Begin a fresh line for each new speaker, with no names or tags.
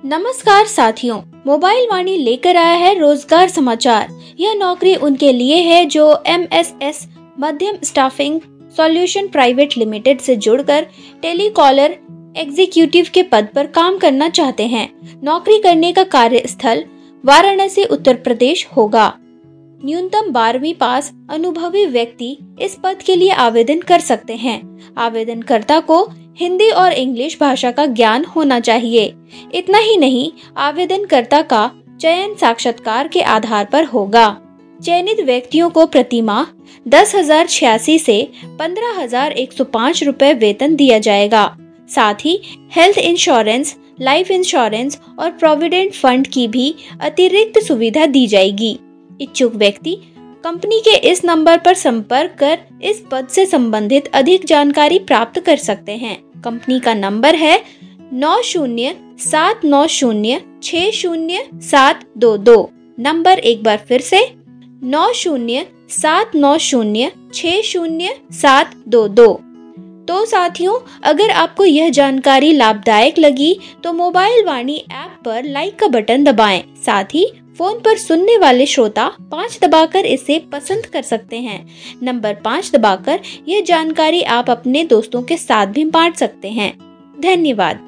नमस्कार साथियों, मोबाइल वाणी लेकर आया है रोजगार समाचार। यह नौकरी उनके लिए है जो MSS मध्यम स्टाफिंग सॉल्यूशन प्राइवेट लिमिटेड से जुड़कर टेलीकॉलर एग्जीक्यूटिव के पद पर काम करना चाहते हैं। नौकरी करने का कार्यस्थल वाराणसी उत्तर प्रदेश होगा। न्यूनतम 12वीं पास अनुभवी व्यक्ति इस पद के लिए आवेदन कर सकते हैं। आवेदनकर्ता को हिंदी और इंग्लिश भाषा का ज्ञान होना चाहिए। इतना ही नहीं, आवेदनकर्ता का चयन साक्षात्कार के आधार पर होगा। चयनित व्यक्तियों को प्रतिमाह 10,086 से 15,105 रुपए वेतन दिया जाएगा। साथ ही हेल्थ इंश्योरेंस, लाइफ इंश्योरेंस और प्रोविडेंट फंड की भी अतिरिक्त सुविधा दी जाएगी। इच्छुक व्यक्ति कंपनी के इस नंबर पर संपर्क कर इस पद से संबंधित अधिक जानकारी प्राप्त कर सकते हैं। कंपनी का नंबर है 9079060722। नंबर एक बार फिर से 9079060722। तो साथियों, अगर आपको यह जानकारी लाभदायक लगी तो मोबाइल वाणी ऐप पर लाइक का बटन दबाएं। साथ ही फोन पर सुनने वाले श्रोता 5 दबाकर इसे पसंद कर सकते हैं। नंबर 5 दबाकर यह जानकारी आप अपने दोस्तों के साथ भी बांट सकते हैं। धन्यवाद।